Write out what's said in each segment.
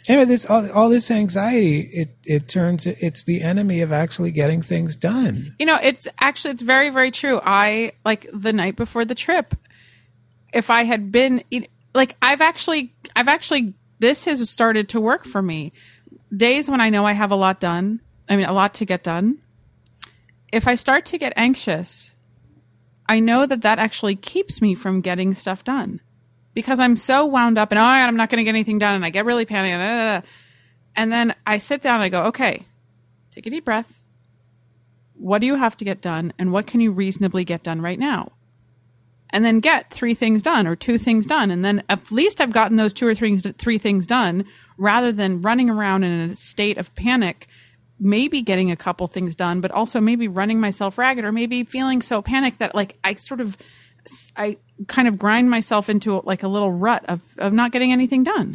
Anyway, all this anxiety, it's the enemy of actually getting things done. It's very, very true. I, like, the night before the trip, if I had been, like, I've actually, this has started to work for me. Days when I know I have a lot to get done. If I start to get anxious, I know that actually keeps me from getting stuff done. Because I'm so wound up and, I'm not going to get anything done. And I get really panicked. And then I sit down and I go, okay, take a deep breath. What do you have to get done? And what can you reasonably get done right now? And then get 3 things done or 2 things done. And then at least I've gotten those 2 or 3 things done rather than running around in a state of panic, maybe getting a couple things done, but also maybe running myself ragged or maybe feeling so panicked that, like, I kind of grind myself into, like, a little rut of not getting anything done.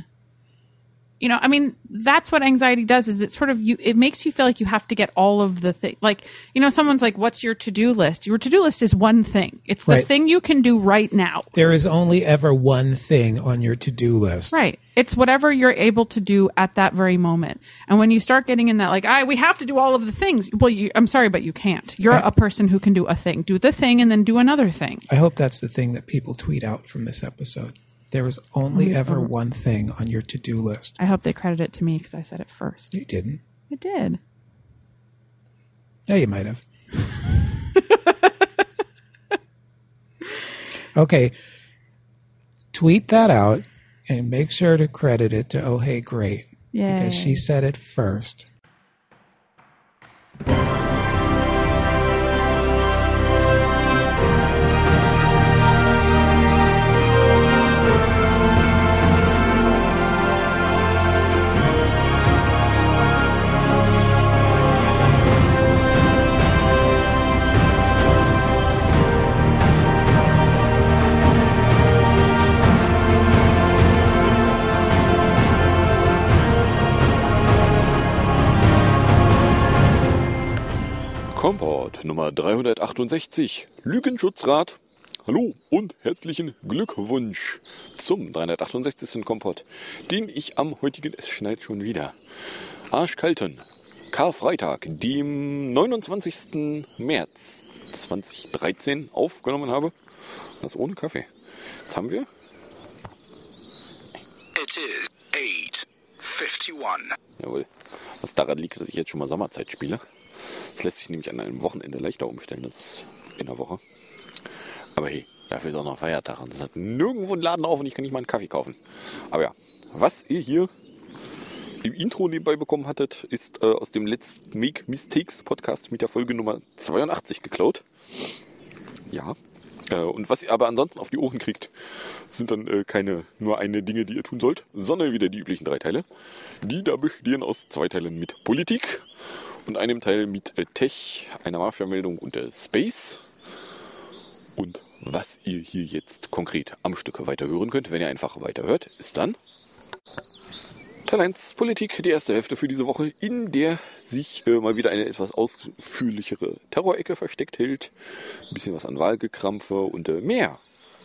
That's what anxiety does, is it sort of it makes you feel like you have to get all of the things. Like, someone's like, what's your to-do list? Your to-do list is one thing. It's the thing you can do right now. There is only ever one thing on your to-do list. Right. It's whatever you're able to do at that very moment. And when you start getting in that, like, we have to do all of the things. Well, I'm sorry, but you can't. You're a person who can do a thing. Do the thing and then do another thing. I hope that's the thing that people tweet out from this episode. There is only ever one thing on your to-do list. I hope they credit it to me because I said it first. You didn't. I did. Yeah, you might have. Okay. Tweet that out and make sure to credit it to Oh Hey Great. Yeah. Because she said it first. Kompott Nummer 368, Lügenschutzrat. Hallo und herzlichen Glückwunsch zum 368. Kompott, den ich am heutigen, es schneit schon wieder, arschkalten Karfreitag, dem 29. März 2013 aufgenommen habe. Das ohne Kaffee. Jetzt haben wir... It is 8:51. Jawohl. Was daran liegt, dass ich jetzt schon mal Sommerzeit spiele. Das lässt sich nämlich an einem Wochenende leichter umstellen, das ist in der Woche. Aber hey, dafür ist auch noch Feiertag und das hat nirgendwo einen Laden auf und ich kann nicht mal einen Kaffee kaufen. Aber ja, was ihr hier im Intro nebenbei bekommen hattet, ist aus dem Let's Make Mistakes Podcast mit der Folge Nummer 82 geklaut. Ja. Und was ihr aber ansonsten auf die Ohren kriegt, sind dann keine nur eine Dinge, die ihr tun sollt, sondern wieder die üblichen 3 Teile. Die da bestehen aus 2 Teilen mit Politik und einem Teil mit Tech, einer Mafia-Meldung und Space. Und was ihr hier jetzt konkret am Stück weiterhören könnt, wenn ihr einfach weiterhört, ist dann Teil 1 Politik, die erste Hälfte für diese Woche, in der sich mal wieder eine etwas ausführlichere Terrorecke versteckt hält. Ein bisschen was an Wahlgekrampfe und mehr.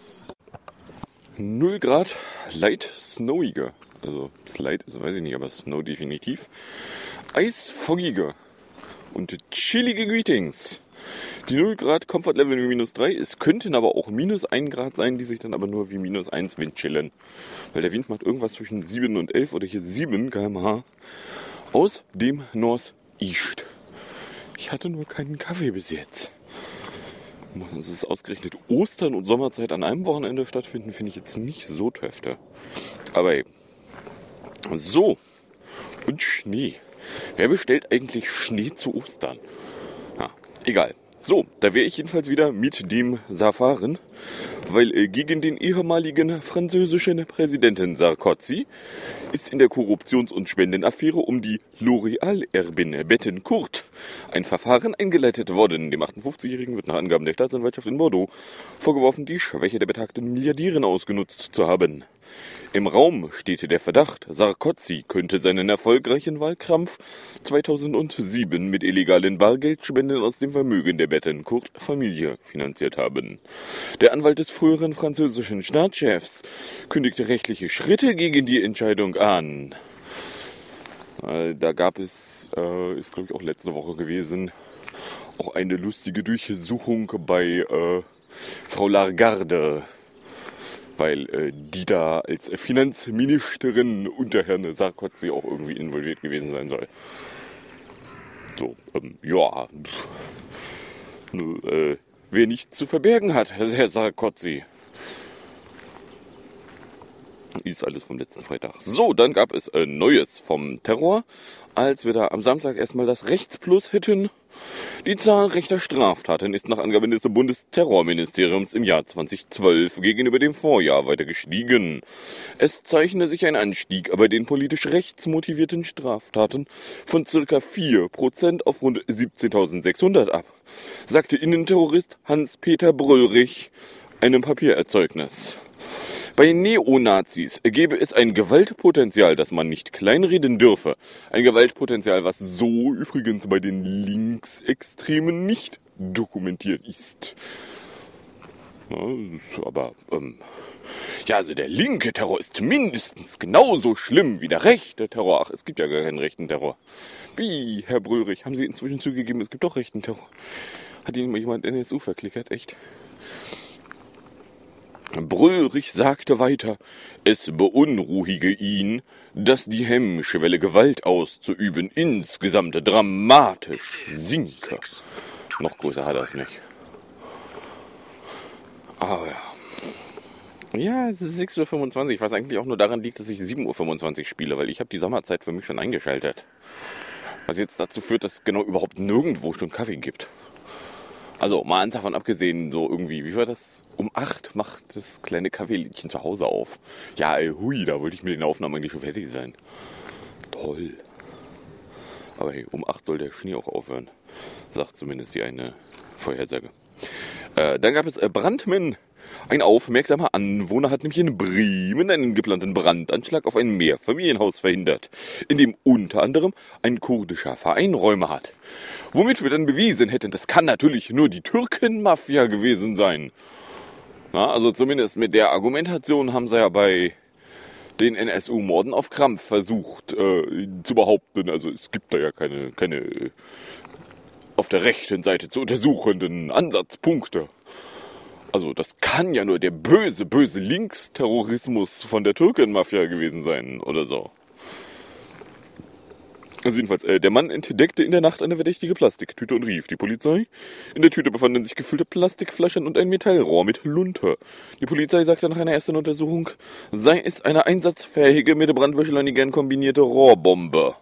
0 Grad, light snowige. Also Slide ist, weiß ich nicht, aber Snow definitiv. Eisfoggige und chillige Greetings. Die 0 Grad Comfort Level wie -3. Es könnten aber auch -1 Grad sein, die sich dann aber nur wie -1 Wind chillen. Weil der Wind macht irgendwas zwischen 7 und 11 oder hier 7 km/h aus dem Northeast. Ich hatte nur keinen Kaffee bis jetzt. Dass es ausgerechnet Ostern und Sommerzeit an einem Wochenende stattfinden, finde ich jetzt nicht so töfte. Aber ey. So. Und Schnee. Wer bestellt eigentlich Schnee zu Ostern? Egal. So, da wäre ich jedenfalls wieder mit dem Safaren, weil gegen den ehemaligen französischen Präsidenten Sarkozy ist in der Korruptions- und Spendenaffäre um die L'Oréal-Erbin Bettencourt ein Verfahren eingeleitet worden. Dem 58-Jährigen wird nach Angaben der Staatsanwaltschaft in Bordeaux vorgeworfen, die Schwäche der betagten Milliardärin ausgenutzt zu haben. Im Raum steht der Verdacht, Sarkozy könnte seinen erfolgreichen Wahlkampf 2007 mit illegalen Bargeldspenden aus dem Vermögen der Bettencourt-Familie finanziert haben. Der Anwalt des früheren französischen Staatschefs kündigte rechtliche Schritte gegen die Entscheidung an. Da gab es, ist glaube ich auch letzte Woche gewesen, auch eine lustige Durchsuchung bei Frau Lagarde, weil die da als Finanzministerin unter Herrn Sarkozy auch irgendwie involviert gewesen sein soll. So, ja, wer nichts zu verbergen hat, Herr Sarkozy. Ist alles vom letzten Freitag. So, dann gab es Neues vom Terror, als wir da am Samstag erstmal das Rechtsplus hätten. Die Zahl rechter Straftaten ist nach Angaben des Bundesterrorministeriums im Jahr 2012 gegenüber dem Vorjahr weiter gestiegen. Es zeichne sich ein Anstieg bei den politisch rechtsmotivierten Straftaten von ca. 4% auf rund 17.600 ab, sagte Innenterrorist Hans-Peter Brüllrich einem Papiererzeugnis. Bei Neonazis gäbe es ein Gewaltpotenzial, das man nicht kleinreden dürfe. Ein Gewaltpotenzial, was so übrigens bei den Linksextremen nicht dokumentiert ist. Ja, aber, ja, also der linke Terror ist mindestens genauso schlimm wie der rechte Terror. Ach, es gibt ja gar keinen rechten Terror. Wie, Herr Brüllrich, haben Sie inzwischen zugegeben, es gibt doch rechten Terror? Hat Ihnen mal jemand NSU verklickert, echt? Brüllrich sagte weiter, es beunruhige ihn, dass die Hemmschwelle, Gewalt auszuüben, insgesamt dramatisch sinke. Noch größer hat er es nicht. Aber ja. Ja, es ist 6.25 Uhr, was eigentlich auch nur daran liegt, dass ich 7.25 Uhr spiele, weil ich habe die Sommerzeit für mich schon eingeschaltet. Was jetzt dazu führt, dass es genau überhaupt nirgendwo schon Kaffee gibt. Also, mal eins davon abgesehen, so irgendwie, wie war das? Um 8 macht das kleine Kaffeelädchen zu Hause auf. Ja, hui, da wollte ich mit den Aufnahmen eigentlich schon fertig sein. Toll. Aber hey, um 8 soll der Schnee auch aufhören. Sagt zumindest die eine Vorhersage. Dann gab es Brandmen. Ein aufmerksamer Anwohner hat nämlich in Bremen einen geplanten Brandanschlag auf ein Mehrfamilienhaus verhindert, in dem unter anderem ein kurdischer Verein Räume hat. Womit wir dann bewiesen hätten, das kann natürlich nur die Türkenmafia gewesen sein. Na, also zumindest mit der Argumentation haben sie ja bei den NSU-Morden auf Krampf versucht zu behaupten, also es gibt da ja keine auf der rechten Seite zu untersuchenden Ansatzpunkte. Also das kann ja nur der böse Linksterrorismus von der Türkenmafia gewesen sein oder so. Also jedenfalls, der Mann entdeckte in der Nacht eine verdächtige Plastiktüte und rief die Polizei. In der Tüte befanden sich gefüllte Plastikflaschen und ein Metallrohr mit Lunte. Die Polizei sagte nach einer ersten Untersuchung, sei es eine einsatzfähige mit Brandbeschleunigern kombinierte Rohrbombe.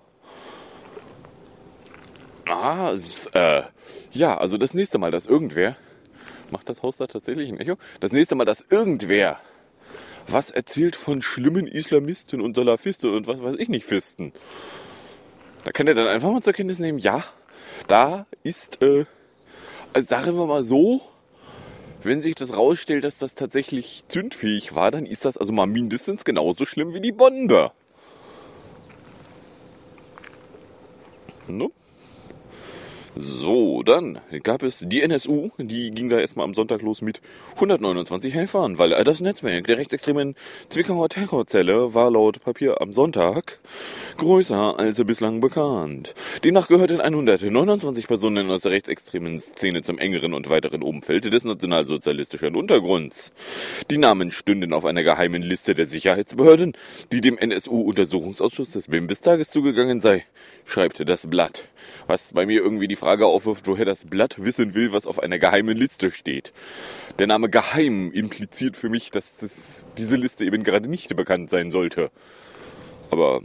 Ja, also das nächste Mal, dass irgendwer... Macht das Haus da tatsächlich ein Echo? Das nächste Mal, dass irgendwer was erzählt von schlimmen Islamisten und Salafisten und was weiß ich nicht Fisten. Da kann er dann einfach mal zur Kenntnis nehmen, ja, da ist, sagen wir mal so, wenn sich das rausstellt, dass das tatsächlich zündfähig war, dann ist das also mal mindestens genauso schlimm wie die Bombe. No? So, dann gab es die NSU, die ging da erstmal am Sonntag los mit 129 Helfern, weil das Netzwerk der rechtsextremen Zwickauer Terrorzelle war laut Papier am Sonntag größer als bislang bekannt. Demnach gehörten 129 Personen aus der rechtsextremen Szene zum engeren und weiteren Umfeld des nationalsozialistischen Untergrunds. Die Namen stünden auf einer geheimen Liste der Sicherheitsbehörden, die dem NSU-Untersuchungsausschuss des Bundestages zugegangen sei, schreibt das Blatt. Was bei mir irgendwie die Frage aufwirft, woher das Blatt wissen will, was auf einer geheimen Liste steht. Der Name geheim impliziert für mich, dass diese Liste eben gerade nicht bekannt sein sollte. Aber,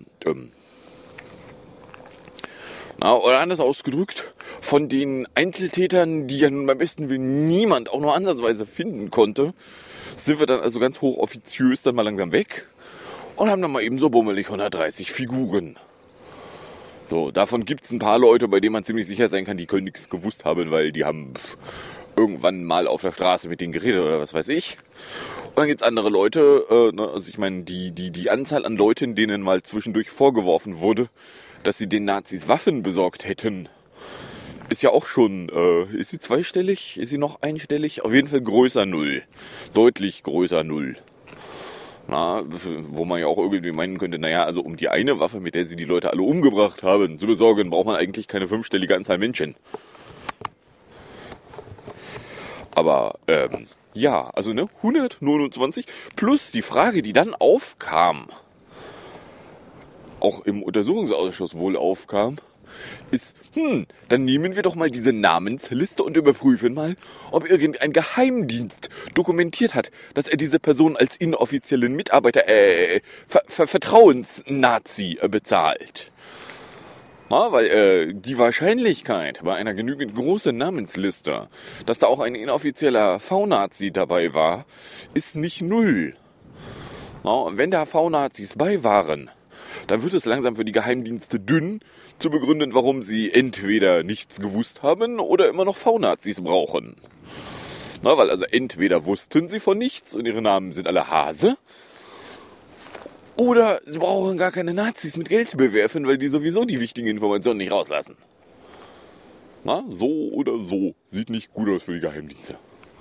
oder anders ausgedrückt, von den Einzeltätern, die ja nun beim besten Willen niemand auch nur ansatzweise finden konnte, sind wir dann also ganz hochoffiziös dann mal langsam weg und haben dann mal eben so bummelig 130 Figuren. So, davon gibt's ein paar Leute, bei denen man ziemlich sicher sein kann, die können nichts gewusst haben, weil die haben irgendwann mal auf der Straße mit denen geredet oder was weiß ich. Und dann gibt's andere Leute, also ich meine, die Anzahl an Leuten, denen mal zwischendurch vorgeworfen wurde, dass sie den Nazis Waffen besorgt hätten, ist ja auch schon, ist sie zweistellig, ist sie noch einstellig? Auf jeden Fall größer 0. Deutlich größer 0. Na, wo man ja auch irgendwie meinen könnte, naja, also um die eine Waffe, mit der sie die Leute alle umgebracht haben, zu besorgen, braucht man eigentlich keine 5-stellige Anzahl Menschen. Aber, ja, also 129 plus die Frage, die dann aufkam, auch im Untersuchungsausschuss wohl aufkam, ist, dann nehmen wir doch mal diese Namensliste und überprüfen mal, ob irgendein Geheimdienst dokumentiert hat, dass er diese Person als inoffiziellen Mitarbeiter, Vertrauensnazi bezahlt. Ja, weil die Wahrscheinlichkeit bei einer genügend großen Namensliste, dass da auch ein inoffizieller V-Nazi dabei war, ist nicht 0. Ja, und wenn da V-Nazis bei waren, dann wird es langsam für die Geheimdienste dünn, zu begründen, warum sie entweder nichts gewusst haben oder immer noch V-Nazis brauchen. Na, weil also entweder wussten sie von nichts und ihre Namen sind alle Hase, oder sie brauchen gar keine Nazis mit Geld bewerfen, weil die sowieso die wichtigen Informationen nicht rauslassen. Na, so oder so. Sieht nicht gut aus für die Geheimdienste.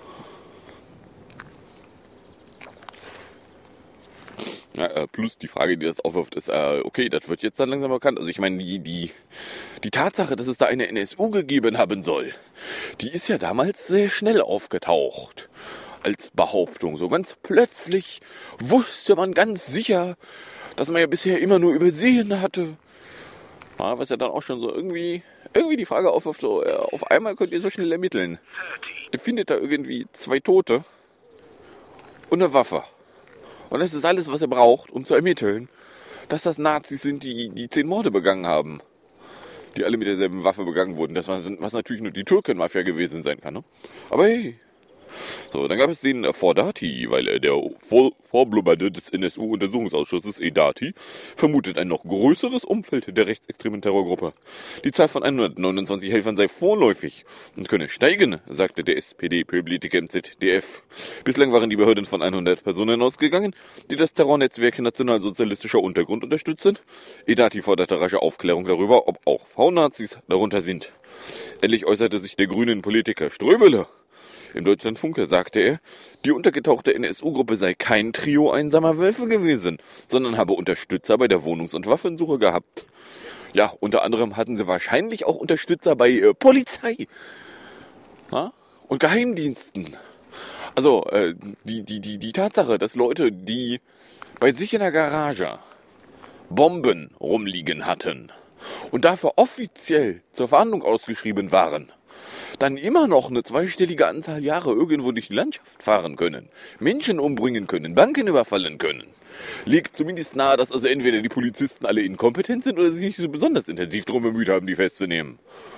Ja, plus die Frage, die das aufwirft, ist, okay, das wird jetzt dann langsam bekannt. Also ich meine, die Tatsache, dass es da eine NSU gegeben haben soll, die ist ja damals sehr schnell aufgetaucht. Als Behauptung. So ganz plötzlich wusste man ganz sicher, dass man ja bisher immer nur übersehen hatte. Ja, was ja dann auch schon so irgendwie die Frage aufwirft, so, auf einmal könnt ihr so schnell ermitteln. Ihr findet da irgendwie 2 Tote und eine Waffe. Und das ist alles, was ihr braucht, um zu ermitteln, dass das Nazis sind, die 10 Morde begangen haben. Die alle mit derselben Waffe begangen wurden. Das was natürlich nur die Türken-Mafia gewesen sein kann. Ne? Aber hey. So, dann gab es den Fordati, weil der Vorblubberde des NSU-Untersuchungsausschusses, Edati, vermutet ein noch größeres Umfeld der rechtsextremen Terrorgruppe. Die Zahl von 129 Helfern sei vorläufig und könne steigen, sagte der SPD-Politiker im ZDF. Bislang waren die Behörden von 100 Personen ausgegangen, die das Terrornetzwerk nationalsozialistischer Untergrund unterstützen. Edati forderte rasche Aufklärung darüber, ob auch V-Nazis darunter sind. Endlich äußerte sich der grünen Politiker Ströbele. Im Deutschlandfunk sagte er, die untergetauchte NSU-Gruppe sei kein Trio einsamer Wölfe gewesen, sondern habe Unterstützer bei der Wohnungs- und Waffensuche gehabt. Ja, unter anderem hatten sie wahrscheinlich auch Unterstützer bei Polizei, ja? Und Geheimdiensten. Also, die Tatsache, dass Leute, die bei sich in der Garage Bomben rumliegen hatten und dafür offiziell zur Verhandlung ausgeschrieben waren, dann immer noch eine 2-stellige Anzahl Jahre irgendwo durch die Landschaft fahren können, Menschen umbringen können, Banken überfallen können, liegt zumindest nahe, dass also entweder die Polizisten alle inkompetent sind oder sich nicht so besonders intensiv darum bemüht haben, die festzunehmen.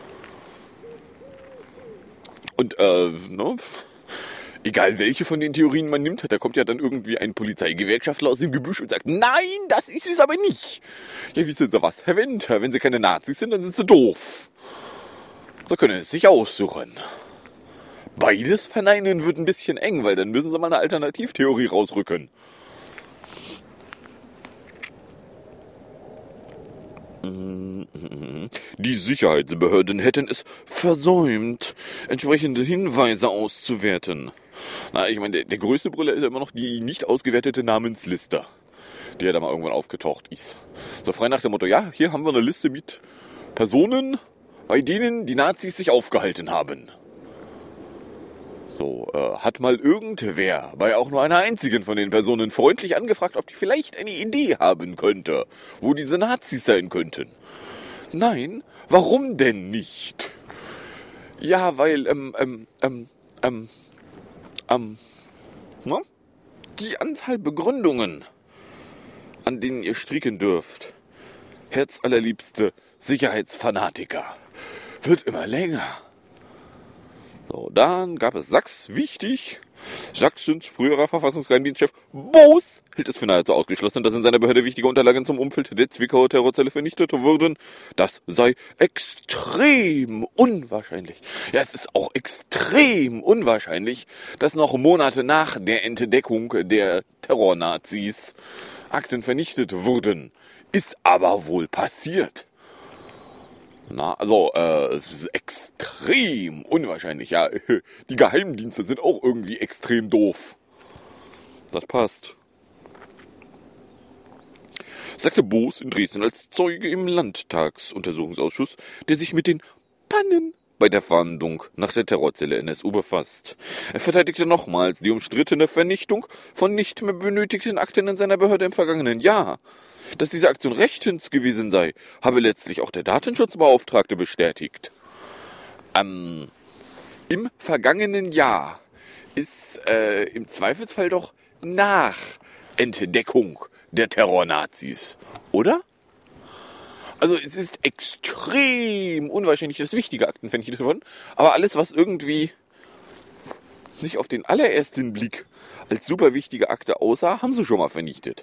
Und, egal welche von den Theorien man nimmt, da kommt ja dann irgendwie ein Polizeigewerkschaftler aus dem Gebüsch und sagt, nein, das ist es aber nicht. Ja, wissen Sie was, Herr Winter, wenn Sie keine Nazis sind, dann sind Sie doof. So können Sie es sich aussuchen. Beides verneinen wird ein bisschen eng, weil dann müssen Sie mal eine Alternativtheorie rausrücken. Die Sicherheitsbehörden hätten es versäumt, entsprechende Hinweise auszuwerten. Na, ich meine, der größte Brüller ist ja immer noch die nicht ausgewertete Namensliste, die ja da mal irgendwann aufgetaucht ist. So frei nach dem Motto, ja, hier haben wir eine Liste mit Personen, bei denen die Nazis sich aufgehalten haben. So, hat mal irgendwer bei auch nur einer einzigen von den Personen freundlich angefragt, ob die vielleicht eine Idee haben könnte, wo diese Nazis sein könnten? Nein, warum denn nicht? Ja, weil, die Anzahl Begründungen, an denen ihr stricken dürft, herzallerliebste Sicherheitsfanatiker, wird immer länger. So, dann gab es Sachs, wichtig. Sachsens früherer Verfassungsgeheimdienstchef Boos hielt es für nahezu ausgeschlossen, dass in seiner Behörde wichtige Unterlagen zum Umfeld der Zwickauer Terrorzelle vernichtet wurden. Das sei extrem unwahrscheinlich. Ja, es ist auch extrem unwahrscheinlich, dass noch Monate nach der Entdeckung der Terrornazis Akten vernichtet wurden. Ist aber wohl passiert. Na, also, es ist extrem unwahrscheinlich. Ja, die Geheimdienste sind auch irgendwie extrem doof. Das passt. sagte Boos in Dresden als Zeuge im Landtagsuntersuchungsausschuss, der sich mit den Pannen bei der Fahndung nach der Terrorzelle NSU befasst. Er verteidigte nochmals die umstrittene Vernichtung von nicht mehr benötigten Akten in seiner Behörde im vergangenen Jahr. Dass diese Aktion rechtens gewesen sei, habe letztlich auch der Datenschutzbeauftragte bestätigt. Im vergangenen Jahr ist im Zweifelsfall doch nach Entdeckung der Terrornazis, oder? Also es ist extrem unwahrscheinlich, dass wichtige Akten vernichtet wurden, aber alles, was irgendwie nicht auf den allerersten Blick als super wichtige Akte aussah, haben sie schon mal vernichtet.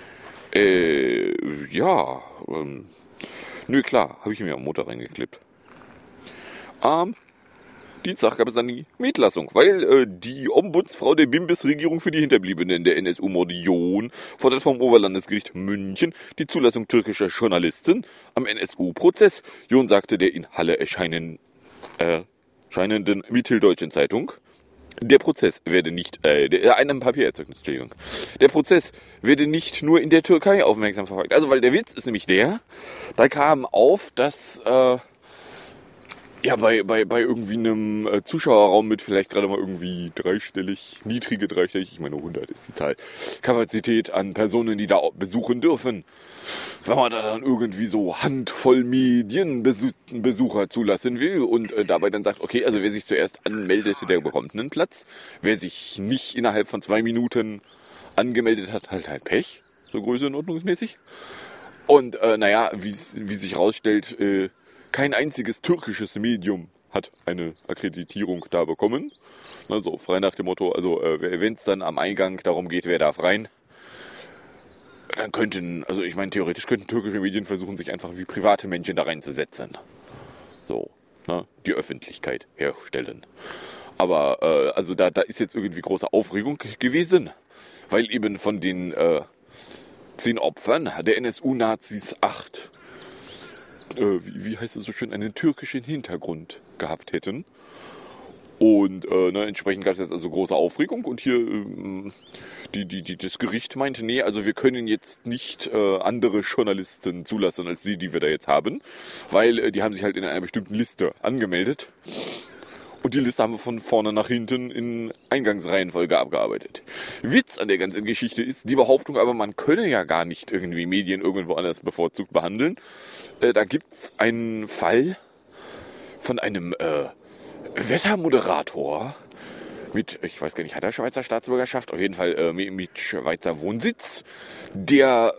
Nö, klar, habe ich mir am Motor reingeklippt. Dienstag gab es dann die Mietlassung, weil die Ombudsfrau der Bimbis-Regierung für die Hinterbliebenen der NSU-Morde John fordert vom Oberlandesgericht München die Zulassung türkischer Journalisten am NSU-Prozess. John sagte der in Halle erscheinenden Mitteldeutschen Zeitung, der Prozess werde nicht, einem Papiererzeugnis, Entschuldigung. Der Prozess werde nicht nur in der Türkei aufmerksam verfolgt. Also, weil der Witz ist nämlich der, da kam auf, dass, bei irgendwie einem Zuschauerraum mit vielleicht gerade mal irgendwie niedrige dreistellig, ich meine 100 ist die Zahl, Kapazität an Personen, die da besuchen dürfen. Wenn man da dann irgendwie so handvoll Medienbesucher zulassen will und dabei dann sagt, okay, also wer sich zuerst anmeldet, der bekommt einen Platz. Wer sich nicht innerhalb von 2 Minuten angemeldet hat, halt Pech, so größenordnungsmäßig. Und wie sich rausstellt, kein einziges türkisches Medium hat eine Akkreditierung da bekommen. Also frei nach dem Motto, also wenn es dann am Eingang darum geht, wer darf rein, dann theoretisch könnten türkische Medien versuchen, sich einfach wie private Menschen da reinzusetzen. So, die Öffentlichkeit herstellen. Aber da ist jetzt irgendwie große Aufregung gewesen, weil eben von den 10 Opfern der NSU-Nazis 8 wie heißt es so schön, einen türkischen Hintergrund gehabt hätten. Und entsprechend gab es jetzt also große Aufregung und hier das Gericht meinte, nee, also wir können jetzt nicht andere Journalisten zulassen als die wir da jetzt haben, weil die haben sich halt in einer bestimmten Liste angemeldet. Und die Liste haben wir von vorne nach hinten in Eingangsreihenfolge abgearbeitet. Witz an der ganzen Geschichte ist die Behauptung, aber man könne ja gar nicht irgendwie Medien irgendwo anders bevorzugt behandeln. Da gibt's einen Fall von einem Wettermoderator mit, ich weiß gar nicht, hat er Schweizer Staatsbürgerschaft? Auf jeden Fall mit Schweizer Wohnsitz, der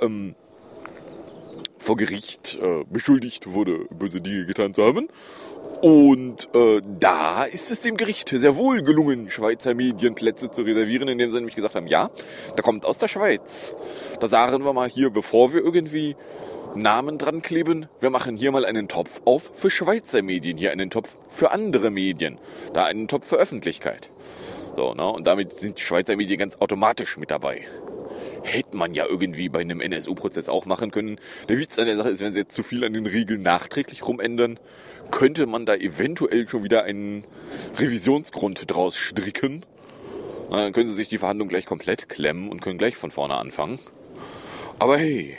vor Gericht beschuldigt wurde, böse Dinge getan zu haben. Und da ist es dem Gericht sehr wohl gelungen, Schweizer Medienplätze zu reservieren, indem sie nämlich gesagt haben, ja, der kommt aus der Schweiz. Da sagen wir mal hier, bevor wir irgendwie Namen dran kleben, wir machen hier mal einen Topf auf für Schweizer Medien, hier einen Topf für andere Medien, da einen Topf für Öffentlichkeit. So, und damit sind Schweizer Medien ganz automatisch mit dabei. Hätte man ja irgendwie bei einem NSU-Prozess auch machen können. Der Witz an der Sache ist, wenn sie jetzt zu viel an den Regeln nachträglich rumändern, könnte man da eventuell schon wieder einen Revisionsgrund draus stricken. Dann können sie sich die Verhandlung gleich komplett klemmen und können gleich von vorne anfangen. Aber hey.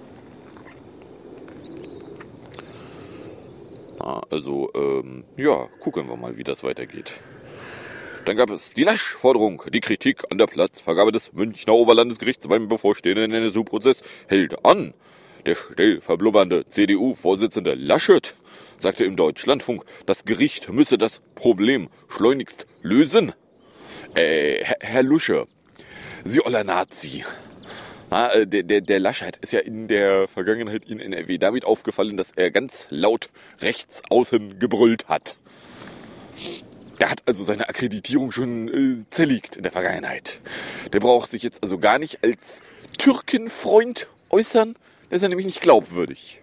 Gucken wir mal, wie das weitergeht. Dann gab es die Lasch-Forderung. Die Kritik an der Platzvergabe des Münchner Oberlandesgerichts beim bevorstehenden NSU-Prozess hält an. Der still verblubbernde CDU-Vorsitzende Laschet sagte im Deutschlandfunk, das Gericht müsse das Problem schleunigst lösen. Herr Lusche, Sie oller Nazi. Der Laschet ist ja in der Vergangenheit in NRW damit aufgefallen, dass er ganz laut rechts außen gebrüllt hat. Der hat also seine Akkreditierung schon zerlegt in der Vergangenheit. Der braucht sich jetzt also gar nicht als Türkenfreund äußern. Der ist ja nämlich nicht glaubwürdig.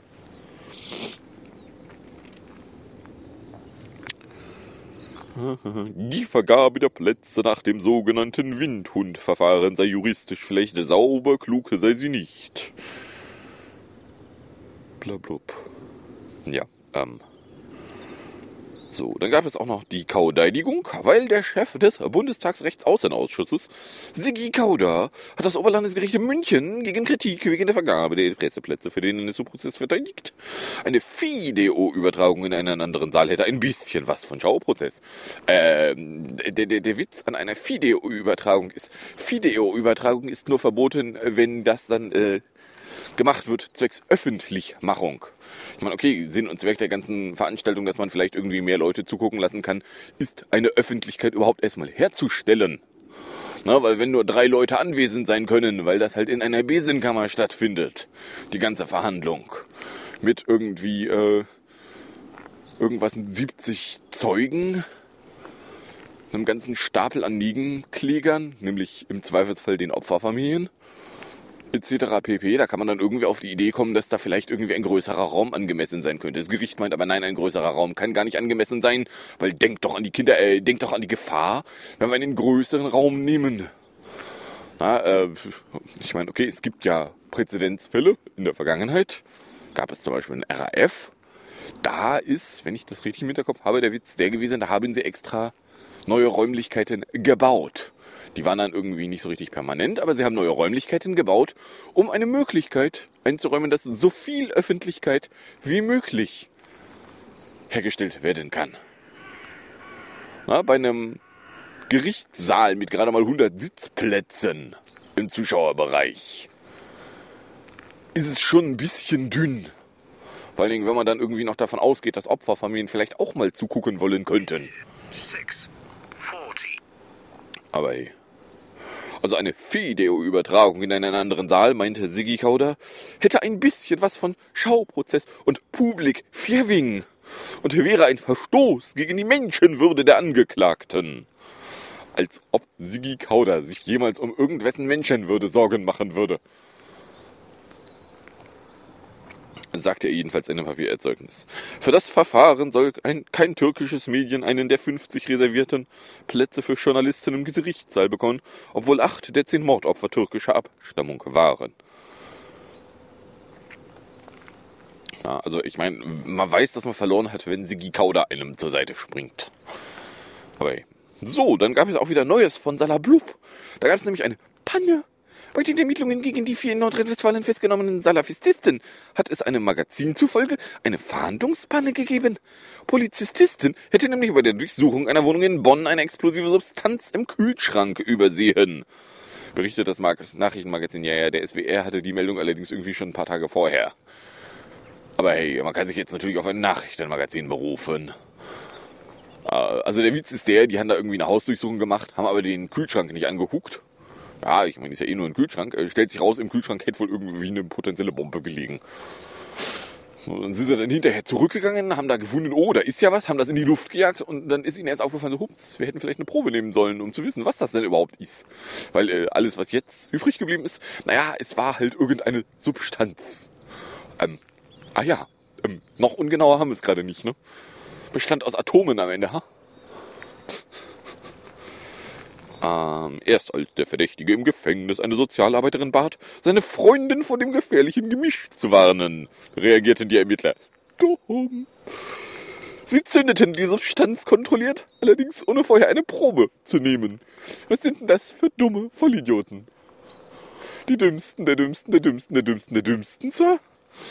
Die Vergabe der Plätze nach dem sogenannten Windhundverfahren sei juristisch vielleicht sauber, klug sei sie nicht. Blablub. Ja, So, dann gab es auch noch die Kaudeidigung, weil der Chef des Bundestagsrechtsaußenausschusses, Sigi Kauder, hat das Oberlandesgericht München gegen Kritik wegen der Vergabe der Presseplätze für den NSU-Prozess verteidigt. Eine Video-Übertragung in einen anderen Saal hätte ein bisschen was von Schauprozess. Der Witz an einer Video-Übertragung ist nur verboten, wenn das dann gemacht wird zwecks Öffentlichmachung. Ich meine, okay, Sinn und Zweck der ganzen Veranstaltung, dass man vielleicht irgendwie mehr Leute zugucken lassen kann, ist eine Öffentlichkeit überhaupt erstmal herzustellen. Na, weil wenn nur 3 Leute anwesend sein können, weil das halt in einer Besenkammer stattfindet, die ganze Verhandlung, mit irgendwie irgendwas 70 Zeugen, einem ganzen Stapel an Nebenklägern, nämlich im Zweifelsfall den Opferfamilien, etc. pp. Da kann man dann irgendwie auf die Idee kommen, dass da vielleicht irgendwie ein größerer Raum angemessen sein könnte. Das Gericht meint aber, nein, ein größerer Raum kann gar nicht angemessen sein, weil denkt doch an die Kinder, denkt doch an die Gefahr, wenn wir einen größeren Raum nehmen. Na, ich meine, okay, es gibt ja Präzedenzfälle in der Vergangenheit. Gab es zum Beispiel in RAF. Da ist, wenn ich das richtig im Hinterkopf habe, der Witz der gewesen, da haben sie extra neue Räumlichkeiten gebaut. Die waren dann irgendwie nicht so richtig permanent, aber sie haben neue Räumlichkeiten gebaut, um eine Möglichkeit einzuräumen, dass so viel Öffentlichkeit wie möglich hergestellt werden kann. Na, bei einem Gerichtssaal mit gerade mal 100 Sitzplätzen im Zuschauerbereich ist es schon ein bisschen dünn. Vor allen Dingen, wenn man dann irgendwie noch davon ausgeht, dass Opferfamilien vielleicht auch mal zugucken wollen könnten. 6:40. Aber hey. Also eine Video-Übertragung in einen anderen Saal, meinte Sigi Kauder, hätte ein bisschen was von Schauprozess und Public Viewing und wäre ein Verstoß gegen die Menschenwürde der Angeklagten. Als ob Sigi Kauder sich jemals um irgendwessen Menschenwürde Sorgen machen würde. Sagte er jedenfalls in einem Papiererzeugnis. Für das Verfahren soll kein türkisches Medien einen der 50 reservierten Plätze für Journalisten im Gerichtssaal bekommen, obwohl 8 der 10 Mordopfer türkischer Abstammung waren. Ja, also ich meine, man weiß, dass man verloren hat, wenn Sigi Kauder einem zur Seite springt. Aber hey. So, dann gab es auch wieder Neues von Salablub. Da gab es nämlich eine Panne. Bei den Ermittlungen gegen die 4 in Nordrhein-Westfalen festgenommenen Salafististen hat es einem Magazin zufolge eine Fahndungspanne gegeben. Polizististen hätte nämlich bei der Durchsuchung einer Wohnung in Bonn eine explosive Substanz im Kühlschrank übersehen. Berichtet das Nachrichtenmagazin. Ja, der SWR hatte die Meldung allerdings irgendwie schon ein paar Tage vorher. Aber hey, man kann sich jetzt natürlich auf ein Nachrichtenmagazin berufen. Also der Witz ist der, die haben da irgendwie eine Hausdurchsuchung gemacht, haben aber den Kühlschrank nicht angeguckt. Ja, ich meine, ist ja eh nur ein Kühlschrank. Stellt sich raus, im Kühlschrank hätte wohl irgendwie eine potenzielle Bombe gelegen. So, dann sind sie dann hinterher zurückgegangen, haben da gefunden, oh, da ist ja was, haben das in die Luft gejagt und dann ist ihnen erst aufgefallen, so, hups, wir hätten vielleicht eine Probe nehmen sollen, um zu wissen, was das denn überhaupt ist. Weil alles, was jetzt übrig geblieben ist, naja, es war halt irgendeine Substanz. Noch ungenauer haben wir es gerade nicht, ne? Bestand aus Atomen am Ende, ha? Erst als der Verdächtige im Gefängnis eine Sozialarbeiterin bat, seine Freundin vor dem gefährlichen Gemisch zu warnen, reagierten die Ermittler. Dumm. Sie zündeten die Substanz kontrolliert, allerdings ohne vorher eine Probe zu nehmen. Was sind denn das für dumme Vollidioten? Die Dümmsten, der Dümmsten, der Dümmsten, der Dümmsten, der Dümmsten, Sir?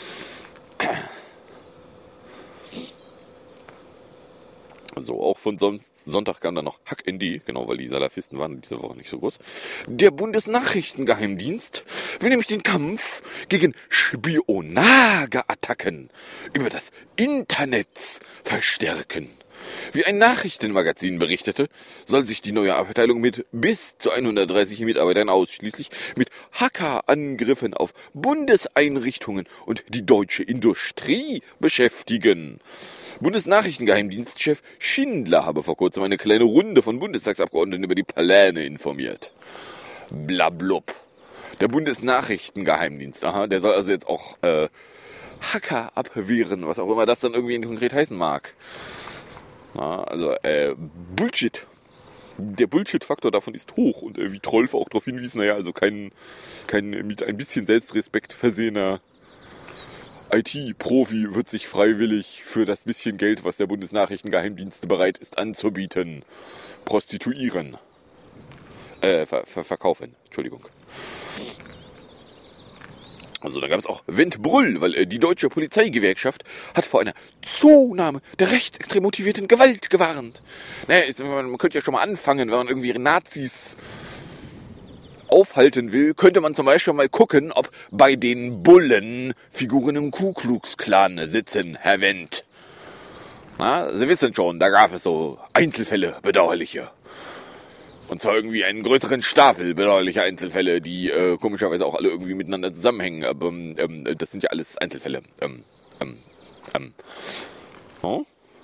So, auch von Sonntag kam dann noch Hack ND, genau, weil die Salafisten waren diese Woche nicht so groß. Der Bundesnachrichtengeheimdienst will nämlich den Kampf gegen Spionageattacken über das Internet verstärken. Wie ein Nachrichtenmagazin berichtete, soll sich die neue Abteilung mit bis zu 130 Mitarbeitern ausschließlich mit Hackerangriffen auf Bundeseinrichtungen und die deutsche Industrie beschäftigen. Bundesnachrichtengeheimdienstchef Schindler habe vor kurzem eine kleine Runde von Bundestagsabgeordneten über die Pläne informiert. Blablub. Der Bundesnachrichtengeheimdienst, der soll also jetzt auch Hacker abwehren, was auch immer das dann irgendwie konkret heißen mag. Ja, also Bullshit. Der Bullshit-Faktor davon ist hoch und wie Trolf auch darauf hinwies, naja, also kein mit ein bisschen Selbstrespekt versehener IT-Profi wird sich freiwillig für das bisschen Geld, was der Bundesnachrichtengeheimdienst bereit ist anzubieten, prostituieren. Verkaufen, Entschuldigung. Also da gab es auch Wendbrüll, weil die deutsche Polizeigewerkschaft hat vor einer Zunahme der rechtsextrem motivierten Gewalt gewarnt. Naja, man könnte ja schon mal anfangen, wenn man irgendwie Nazis aufhalten will, könnte man zum Beispiel mal gucken, ob bei den Bullen Figuren im Ku Klux Klan sitzen, Herr Wendt. Na, Sie wissen schon, da gab es so Einzelfälle, bedauerliche. Und zwar irgendwie einen größeren Stapel bedauerlicher Einzelfälle, die komischerweise auch alle irgendwie miteinander zusammenhängen. Aber das sind ja alles Einzelfälle. Oh?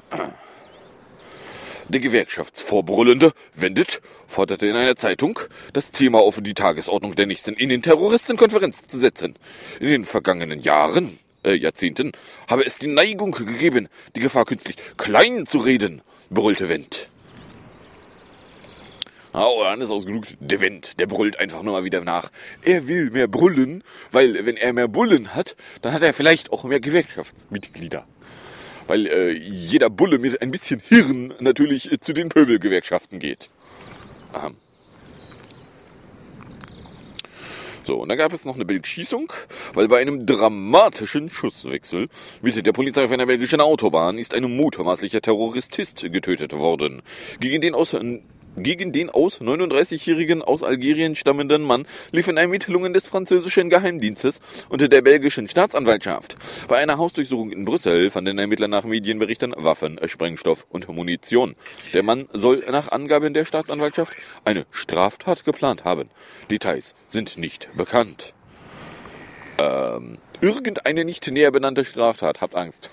Der Gewerkschaftsvorbrüllende Wendt forderte in einer Zeitung, das Thema auf die Tagesordnung der nächsten Innenterroristenkonferenz zu setzen. In den vergangenen Jahrzehnten habe es die Neigung gegeben, die Gefahr künstlich klein zu reden, brüllte Wendt. Oh, dann ist ausgenug, der Wendt, der brüllt einfach nur mal wieder nach. Er will mehr brüllen, weil wenn er mehr Bullen hat, dann hat er vielleicht auch mehr Gewerkschaftsmitglieder. Weil jeder Bulle mit ein bisschen Hirn natürlich zu den Pöbelgewerkschaften geht. Aha. So, und dann gab es noch eine Bildschießung, weil bei einem dramatischen Schusswechsel mit der Polizei auf einer belgischen Autobahn ist ein mutmaßlicher Terrorist getötet worden. Gegen den aus 39-jährigen aus Algerien stammenden Mann liefen Ermittlungen des französischen Geheimdienstes und der belgischen Staatsanwaltschaft. Bei einer Hausdurchsuchung in Brüssel fanden Ermittler nach Medienberichten Waffen, Sprengstoff und Munition. Der Mann soll nach Angaben der Staatsanwaltschaft eine Straftat geplant haben. Details sind nicht bekannt. Irgendeine nicht näher benannte Straftat. Habt Angst.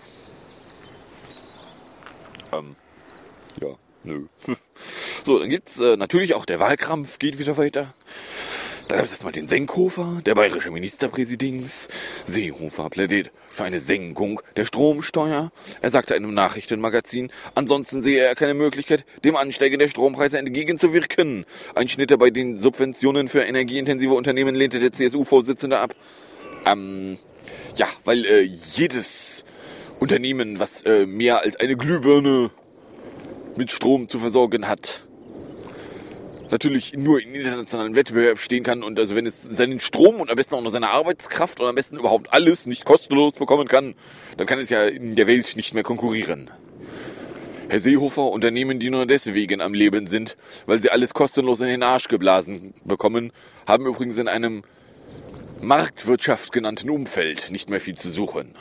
Ja, nö. So, dann gibt's natürlich auch der Wahlkampf, geht wieder weiter. Da gab es erstmal den Senkhofer, der bayerische Ministerpräsident. Seehofer plädiert für eine Senkung der Stromsteuer. Er sagte einem Nachrichtenmagazin, ansonsten sehe er keine Möglichkeit, dem Ansteigen der Strompreise entgegenzuwirken. Einschnitte bei den Subventionen für energieintensive Unternehmen lehnte der CSU-Vorsitzende ab. Ja, weil jedes Unternehmen, was mehr als eine Glühbirne mit Strom zu versorgen hat, natürlich nur in internationalen Wettbewerb stehen kann und also wenn es seinen Strom und am besten auch noch seine Arbeitskraft und am besten überhaupt alles nicht kostenlos bekommen kann, dann kann es ja in der Welt nicht mehr konkurrieren. Herr Seehofer, Unternehmen, die nur deswegen am Leben sind, weil sie alles kostenlos in den Arsch geblasen bekommen, haben übrigens in einem Marktwirtschaft genannten Umfeld nicht mehr viel zu suchen.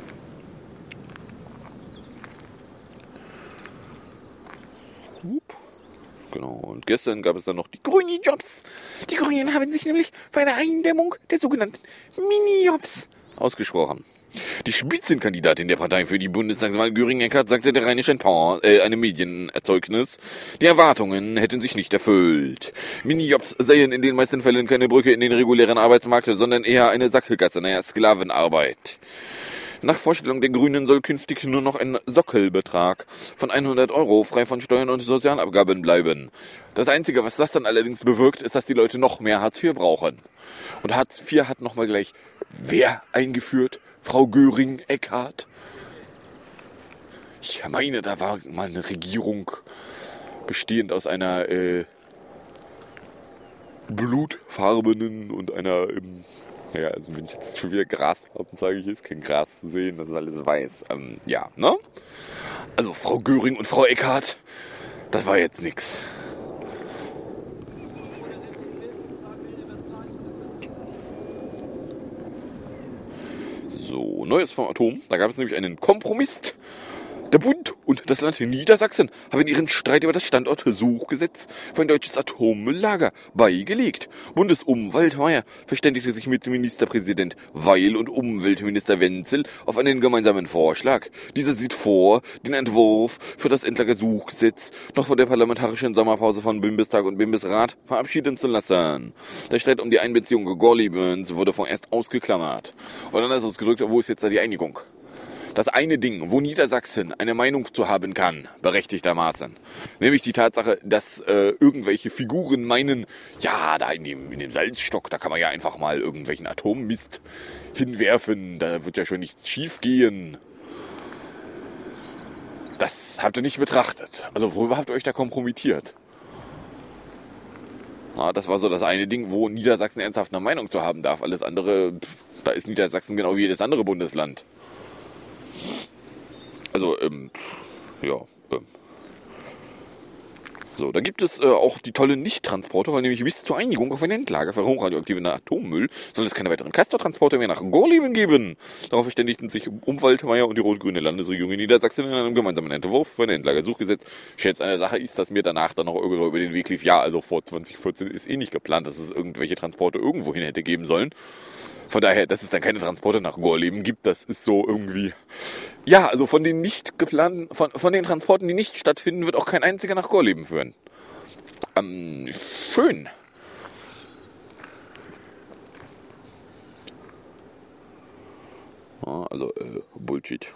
Genau, und gestern gab es dann noch die Grüni-Jobs. Die Grünen haben sich nämlich für eine Eindämmung der sogenannten Mini-Jobs ausgesprochen. Die Spitzenkandidatin der Partei für die Bundestagswahl, Göring-Eckardt, sagte der Rheinischen Post, einem Medienerzeugnis, die Erwartungen hätten sich nicht erfüllt. Minijobs seien in den meisten Fällen keine Brücke in den regulären Arbeitsmarkt, sondern eher eine Sackgasse, Sklavenarbeit. Nach Vorstellung der Grünen soll künftig nur noch ein Sockelbetrag von 100 € frei von Steuern und Sozialabgaben bleiben. Das Einzige, was das dann allerdings bewirkt, ist, dass die Leute noch mehr Hartz IV brauchen. Und Hartz IV hat nochmal gleich wer eingeführt? Frau Göring-Eckardt. Ich meine, da war mal eine Regierung bestehend aus einer blutfarbenen und einer ja, also wenn ich jetzt schon wieder Grasfarben zeige, hier ist kein Gras zu sehen, das ist alles weiß. Ja, ne? Also Frau Göring und Frau Eckardt, das war jetzt nix. So, Neues vom Atom. Da gab es nämlich einen Kompromiss. Der Bund und das Land Niedersachsen haben ihren Streit über das Standortsuchgesetz für ein deutsches Atommülllager beigelegt. Bundesumweltmeier verständigte sich mit Ministerpräsident Weil und Umweltminister Wenzel auf einen gemeinsamen Vorschlag. Dieser sieht vor, den Entwurf für das Endlagersuchgesetz noch vor der parlamentarischen Sommerpause von Bundestag und Bundesrat verabschieden zu lassen. Der Streit um die Einbeziehung Gorlebens wurde vorerst ausgeklammert. Und dann ist ausgedrückt, wo ist jetzt da die Einigung? das eine Ding, wo Niedersachsen eine Meinung zu haben kann, berechtigtermaßen. Nämlich die Tatsache, dass irgendwelche Figuren meinen, ja, da in dem Salzstock, da kann man ja einfach mal irgendwelchen Atommist hinwerfen, da wird ja schon nichts schief gehen. Das habt ihr nicht betrachtet. Also worüber habt ihr euch da kompromittiert? Ja, das war so das eine Ding, wo Niedersachsen ernsthaft eine Meinung zu haben darf. Alles andere, da ist Niedersachsen genau wie jedes andere Bundesland. Also, So, da gibt es auch die tollen Nicht-Transporter, weil nämlich bis zur Einigung auf ein Endlager für hochradioaktiven Atommüll soll es keine weiteren Castor-Transporter mehr nach Gorleben geben. Darauf verständigten sich Umweltmeier und die rot-grüne Landesregierung in Niedersachsen in einem gemeinsamen Entwurf für ein Endlagersuchgesetz. Scherz eine Sache ist, dass mir danach dann noch irgendwo über den Weg lief. Ja, also vor 2014 ist nicht geplant, dass es irgendwelche Transporte irgendwohin hätte geben sollen. Von daher, dass es dann keine Transporte nach Gorleben gibt, das ist so irgendwie... Ja, also von den nicht geplanten, von den Transporten, die nicht stattfinden, wird auch kein einziger nach Gorleben führen. Schön. Ja, also, Bullshit.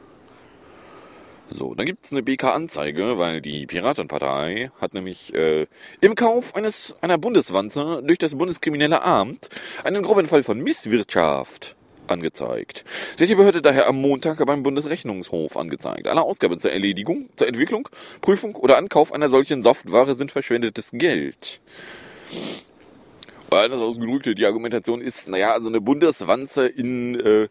So, dann gibt's eine BK-Anzeige, weil die Piratenpartei hat nämlich im Kauf einer Bundeswanze durch das Bundeskriminelle Amt einen groben Fall von Misswirtschaft angezeigt. Sie hat die Behörde daher am Montag beim Bundesrechnungshof angezeigt. Alle Ausgaben zur Entwicklung, Prüfung oder Ankauf einer solchen Software sind verschwendetes Geld. Anders ausgedrückt, die Argumentation ist, naja, also eine Bundeswanze in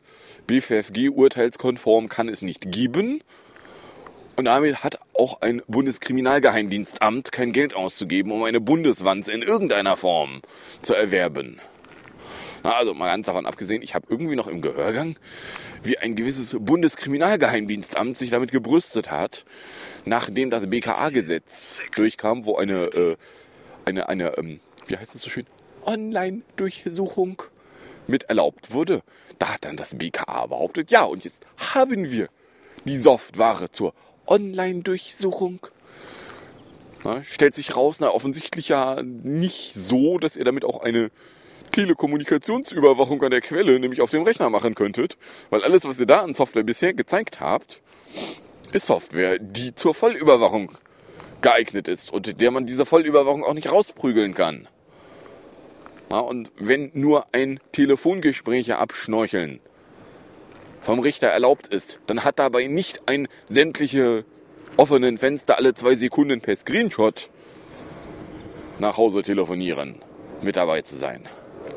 BFFG urteilskonform kann es nicht geben. Und damit hat auch ein Bundeskriminalgeheimdienstamt kein Geld auszugeben, um eine Bundeswanze in irgendeiner Form zu erwerben. Na, also mal ganz davon abgesehen, ich habe irgendwie noch im Gehörgang, wie ein gewisses Bundeskriminalgeheimdienstamt sich damit gebrüstet hat, nachdem das BKA-Gesetz durchkam, wo eine wie heißt es so schön, Online-Durchsuchung mit erlaubt wurde. Da hat dann das BKA behauptet, ja, und jetzt haben wir die Software zur Online-Durchsuchung. Na, stellt sich raus, offensichtlich ja nicht so, dass ihr damit auch eine Telekommunikationsüberwachung an der Quelle, nämlich auf dem Rechner, machen könntet. Weil alles, was ihr da an Software bisher gezeigt habt, ist Software, die zur Vollüberwachung geeignet ist und der man diese Vollüberwachung auch nicht rausprügeln kann. Ja, und wenn nur ein Telefongespräche abschnorcheln vom Richter erlaubt ist, dann hat dabei nicht ein sämtliche offenen Fenster alle 2 Sekunden per Screenshot nach Hause telefonieren mit dabei zu sein.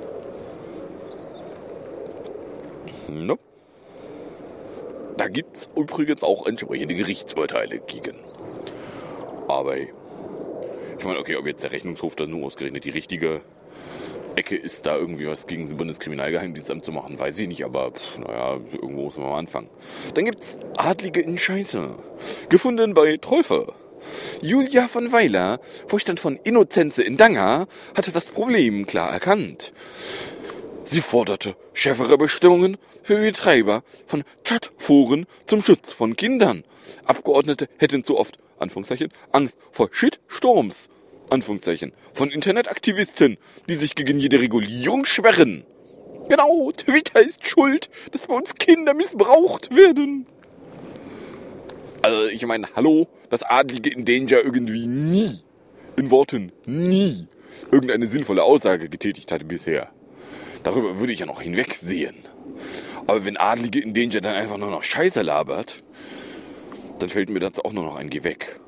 Nope. Da gibt's übrigens auch entsprechende Gerichtsurteile gegen. Aber ich meine, okay, ob jetzt der Rechnungshof da nur ausgerechnet die richtige Ecke ist, da irgendwie was gegen das Bundeskriminalgeheimdienstamt zu machen, weiß ich nicht, aber naja, irgendwo muss man mal anfangen. Dann gibt's Adlige in Scheiße. Gefunden bei Trolfe. Julia von Weiler, Vorstand von Innozenze in Danga, hatte das Problem klar erkannt. Sie forderte schärfere Bestimmungen für Betreiber von Chatforen zum Schutz von Kindern. Abgeordnete hätten zu oft, Anführungszeichen, Angst vor Shitstorms, Anführungszeichen, von Internetaktivisten, die sich gegen jede Regulierung sperren. Genau, Twitter ist schuld, dass bei uns Kinder missbraucht werden. Also ich meine, hallo, dass Adlige in Danger irgendwie nie, in Worten nie, irgendeine sinnvolle Aussage getätigt hatte bisher. Darüber würde ich ja noch hinwegsehen. Aber wenn Adlige in Danger dann einfach nur noch Scheiße labert, dann fällt mir dazu auch nur noch ein Geh weg.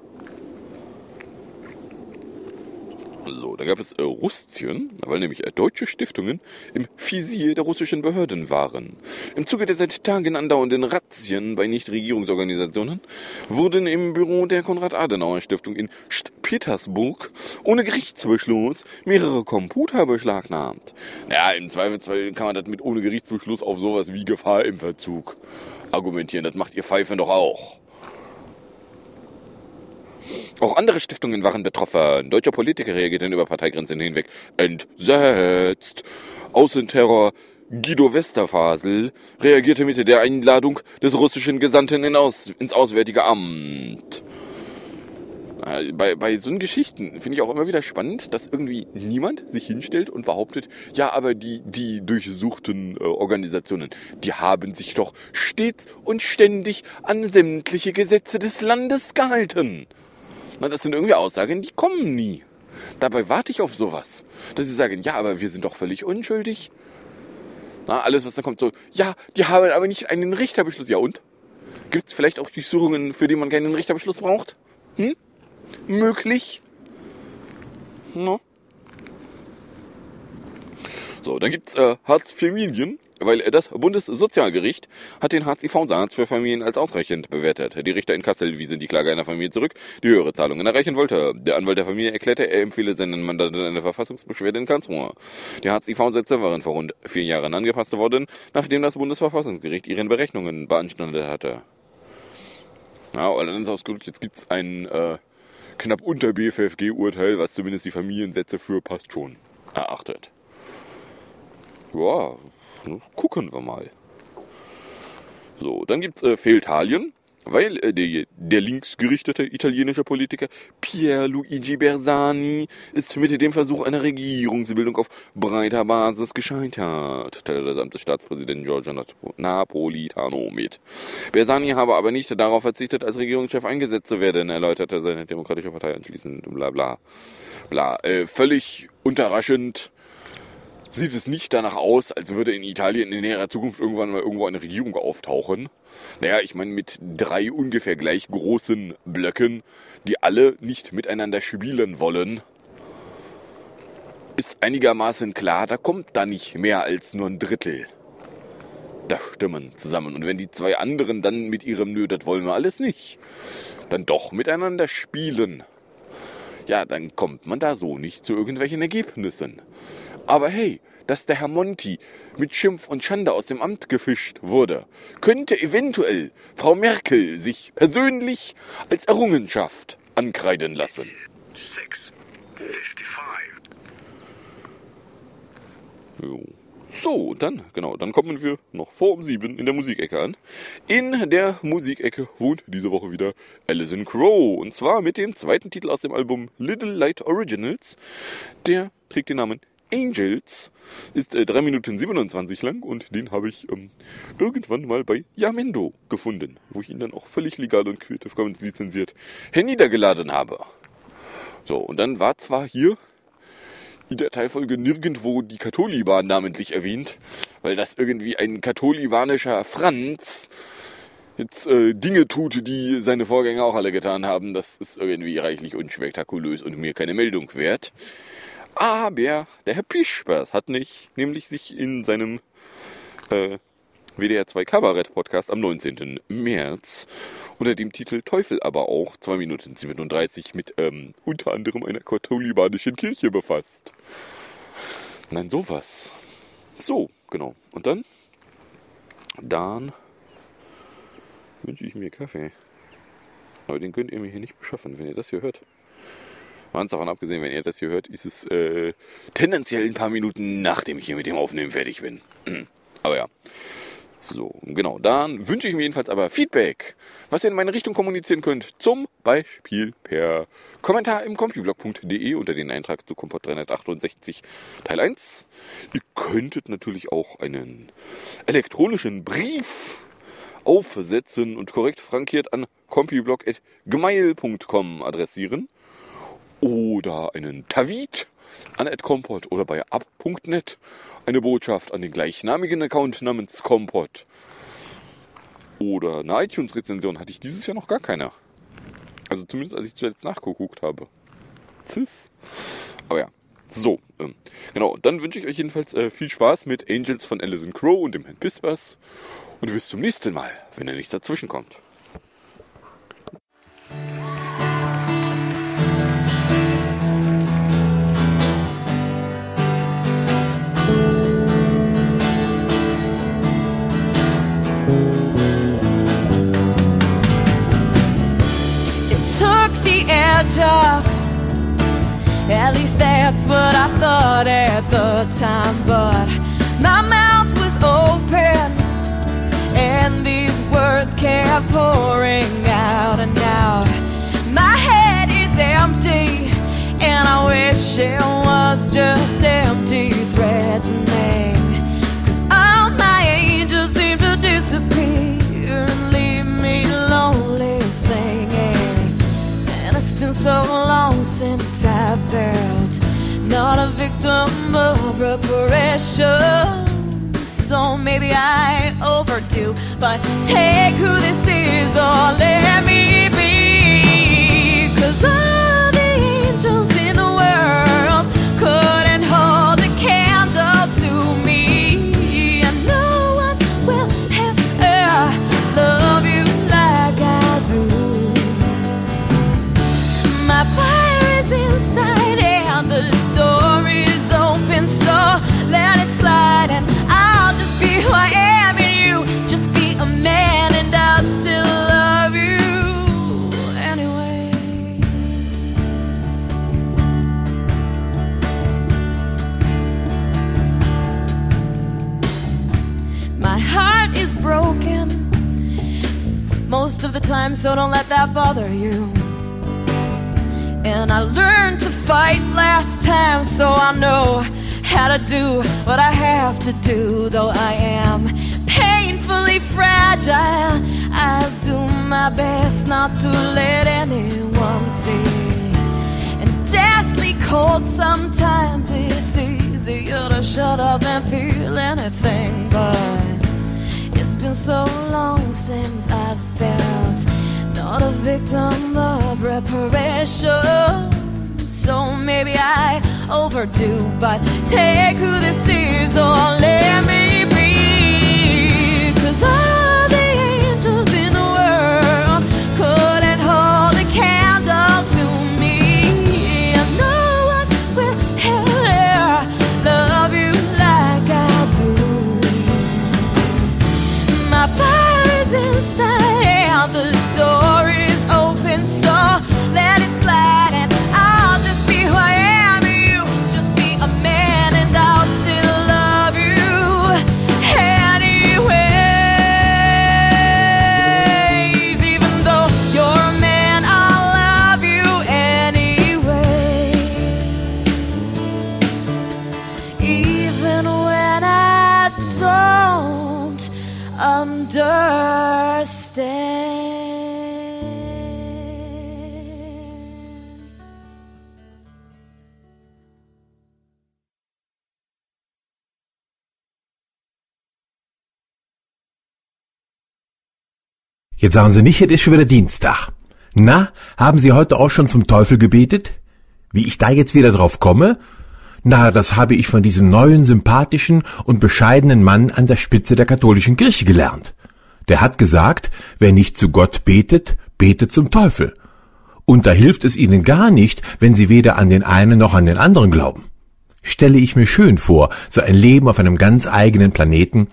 So, da gab es Russzien, weil nämlich deutsche Stiftungen im Visier der russischen Behörden waren. Im Zuge der seit Tagen andauernden Razzien bei Nichtregierungsorganisationen wurden im Büro der Konrad-Adenauer-Stiftung in St. Petersburg ohne Gerichtsbeschluss mehrere Computer beschlagnahmt. Naja, im Zweifelsfall kann man das mit ohne Gerichtsbeschluss auf sowas wie Gefahr im Verzug argumentieren. Das macht ihr Pfeifen doch auch. Auch andere Stiftungen waren betroffen. Deutsche Politiker reagierten über Parteigrenzen hinweg entsetzt. Außenterror Guido Westerfasel reagierte mit der Einladung des russischen Gesandten ins Auswärtige Amt. Bei so Geschichten finde ich auch immer wieder spannend, dass irgendwie niemand sich hinstellt und behauptet, ja, aber die durchsuchten Organisationen, die haben sich doch stets und ständig an sämtliche Gesetze des Landes gehalten. Na, das sind irgendwie Aussagen, die kommen nie. Dabei warte ich auf sowas, dass sie sagen, ja, aber wir sind doch völlig unschuldig. Na, alles, was da kommt, so, ja, die haben aber nicht einen Richterbeschluss. Ja und? Gibt es vielleicht auch Durchsuchungen, für die man keinen Richterbeschluss braucht? Möglich? No. So, dann gibt's Hartz-Familien, weil das Bundessozialgericht hat den Hartz-IV-Satz für Familien als ausreichend bewertet. Die Richter in Kassel wiesen die Klage einer Familie zurück, die höhere Zahlungen erreichen wollte. Der Anwalt der Familie erklärte, er empfehle seinen Mandanten eine Verfassungsbeschwerde in Karlsruhe. Die Hartz-IV-Sätze waren vor rund 4 Jahren angepasst worden, nachdem das Bundesverfassungsgericht ihren Berechnungen beanstandet hatte. Ja, und dann ist ausgedrückt, jetzt gibt's ein knapp unter BFFG-Urteil, was zumindest die Familiensätze für passt schon erachtet. Ja, gucken wir mal. So, dann gibt's Fehlitalien, weil der linksgerichtete italienische Politiker Pierluigi Bersani ist mit dem Versuch einer Regierungsbildung auf breiter Basis gescheitert, teilte der Amtspräsident Giorgio Napolitano mit. Bersani habe aber nicht darauf verzichtet, als Regierungschef eingesetzt zu werden, erläuterte seine demokratische Partei anschließend, bla bla bla. Völlig unterraschend sieht es nicht danach aus, als würde in Italien in näherer Zukunft irgendwann mal irgendwo eine Regierung auftauchen. Naja, ich meine mit 3 ungefähr gleich großen Blöcken, die alle nicht miteinander spielen wollen, ist einigermaßen klar, da kommt da nicht mehr als nur ein Drittel der Stimmen zusammen. Und wenn die 2 anderen dann mit ihrem Nö, das wollen wir alles nicht, dann doch miteinander spielen, ja, dann kommt man da so nicht zu irgendwelchen Ergebnissen. Aber hey, dass der Herr Monti mit Schimpf und Schande aus dem Amt gefischt wurde, könnte eventuell Frau Merkel sich persönlich als Errungenschaft ankreiden lassen. 6:55. So, dann kommen wir noch vor um 7 in der Musikecke an. In der Musikecke wohnt diese Woche wieder Alison Krauss. Und zwar mit dem 2. Titel aus dem Album Little Light Originals. Der trägt den Namen Angels, ist 3 Minuten 27 lang und den habe ich irgendwann mal bei Yamendo gefunden, wo ich ihn dann auch völlig legal und Creative Commons lizenziert herniedergeladen habe. So, und dann war zwar hier in der Teilfolge nirgendwo die Katholiban namentlich erwähnt, weil das irgendwie ein katholibanischer Franz jetzt Dinge tut, die seine Vorgänger auch alle getan haben. Das ist irgendwie reichlich unspektakulös und mir keine Meldung wert. Aber der Herr Pischbers hat nämlich sich in seinem WDR 2 Kabarett Podcast am 19. März unter dem Titel Teufel aber auch 2 Minuten 37 mit unter anderem einer katholibanischen Kirche befasst. Nein, sowas. So, genau. Und dann wünsche ich mir Kaffee. Aber den könnt ihr mir hier nicht beschaffen, wenn ihr das hier hört. Ganz davon abgesehen, wenn ihr das hier hört, ist es tendenziell ein paar Minuten, nachdem ich hier mit dem Aufnehmen fertig bin. Aber ja. So, genau. Dann wünsche ich mir jedenfalls aber Feedback, was ihr in meine Richtung kommunizieren könnt. Zum Beispiel per Kommentar im compublog.de unter den Eintrag zu Kompott 368 Teil 1. Ihr könntet natürlich auch einen elektronischen Brief aufsetzen und korrekt frankiert an compublog@gmail.com adressieren. Oder einen Tweet an @kompott oder bei ab.net eine Botschaft an den gleichnamigen Account namens Kompott. Oder eine iTunes-Rezension hatte ich dieses Jahr noch gar keine. Also zumindest als ich zuletzt nachgeguckt habe. Aber ja, so, genau. Dann wünsche ich euch jedenfalls viel Spaß mit Angels von Alison Krauss und dem Herrn Pispers. Und bis zum nächsten Mal, wenn da nichts dazwischen kommt. Off. At least that's what I thought at the time. But my mouth was open and these words kept pouring out and out. My head is just empty threatening. 'Cause all my angels seem to disappear and leave me lonely singing. And it's been so long since I felt not a victim of reparation. So maybe I overdo, but take who this is or let me be. 'Cause all the angels in the world couldn't hold a candle to me. And no one will ever love you like I do. My fire is inside and the door is open, so let it slide and I'll just be who I am and you just be a man and I'll still love you anyway. My heart is broken most of the time, so don't let that bother you. And I learned to fight last time, so I know how to do what I have to do. Though I am painfully fragile, I'll do my best not to let anyone see. And deathly cold sometimes, it's easier to shut up than feel anything. But it's been so long since I felt not a victim of reparation. So maybe I overdo, but take who this is or let me be. 'Cause all the angels in the world couldn't hold a candle to me. And no one will ever love you like I do. My fire is inside and the door is open, so let it slide and I'll just be who I am. You just be a man and I'll still love you anyways. Even though you're a man, I'll love you anyway. Even when I don't understand. Jetzt sagen Sie nicht, es ist schon wieder Dienstag. Na, haben Sie heute auch schon zum Teufel gebetet? Wie ich da jetzt wieder drauf komme? Na, das habe ich von diesem neuen, sympathischen und bescheidenen Mann an der Spitze der katholischen Kirche gelernt. Der hat gesagt, wer nicht zu Gott betet, betet zum Teufel. Und da hilft es Ihnen gar nicht, wenn Sie weder an den einen noch an den anderen glauben. Stelle ich mir schön vor, so ein Leben auf einem ganz eigenen Planeten,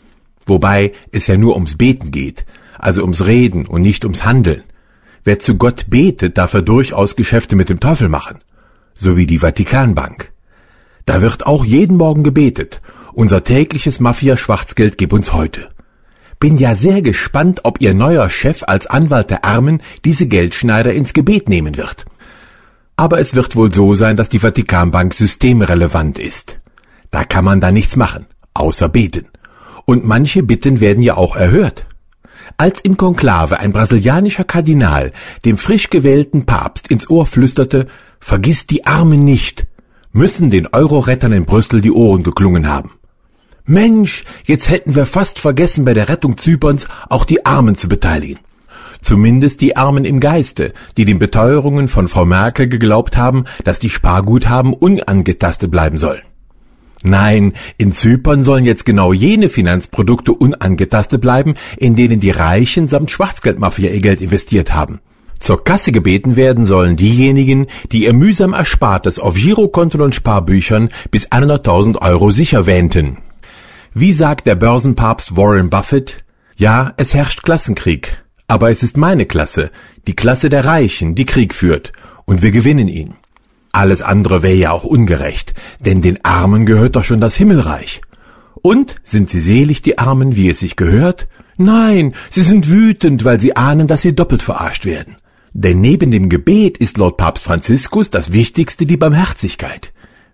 wobei es ja nur ums Beten geht, also ums Reden und nicht ums Handeln. Wer zu Gott betet, darf er durchaus Geschäfte mit dem Teufel machen, so wie die Vatikanbank. Da wird auch jeden Morgen gebetet, unser tägliches Mafia-Schwarzgeld gib uns heute. Bin ja sehr gespannt, ob Ihr neuer Chef als Anwalt der Armen diese Geldschneider ins Gebet nehmen wird. Aber es wird wohl so sein, dass die Vatikanbank systemrelevant ist. Da kann man da nichts machen, außer beten. Und manche Bitten werden ja auch erhört. Als im Konklave ein brasilianischer Kardinal dem frisch gewählten Papst ins Ohr flüsterte, vergiss die Armen nicht, müssen den Euro-Rettern in Brüssel die Ohren geklungen haben. Mensch, jetzt hätten wir fast vergessen, bei der Rettung Zyperns auch die Armen zu beteiligen. Zumindest die Armen im Geiste, die den Beteuerungen von Frau Merkel geglaubt haben, dass die Sparguthaben unangetastet bleiben sollen. Nein, in Zypern sollen jetzt genau jene Finanzprodukte unangetastet bleiben, in denen die Reichen samt Schwarzgeldmafia ihr Geld investiert haben. Zur Kasse gebeten werden sollen diejenigen, die ihr mühsam Erspartes auf Girokonten und Sparbüchern bis 100.000 Euro sicher wähnten. Wie sagt der Börsenpapst Warren Buffett? Ja, es herrscht Klassenkrieg, aber es ist meine Klasse, die Klasse der Reichen, die Krieg führt, und wir gewinnen ihn. Alles andere wäre ja auch ungerecht, denn den Armen gehört doch schon das Himmelreich. Und sind sie selig, die Armen, wie es sich gehört? Nein, sie sind wütend, weil sie ahnen, dass sie doppelt verarscht werden. Denn neben dem Gebet ist laut Papst Franziskus das Wichtigste die Barmherzigkeit.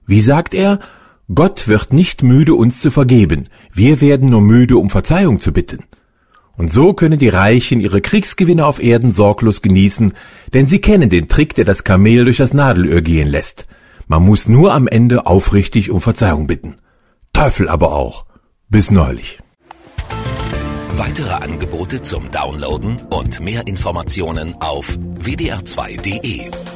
Wie sagt er? Gott wird nicht müde, uns zu vergeben. Wir werden nur müde, um Verzeihung zu bitten. Und so können die Reichen ihre Kriegsgewinne auf Erden sorglos genießen, denn sie kennen den Trick, der das Kamel durch das Nadelöhr gehen lässt. Man muss nur am Ende aufrichtig um Verzeihung bitten. Teufel aber auch. Bis neulich. Weitere Angebote zum Downloaden und mehr Informationen auf wdr2.de.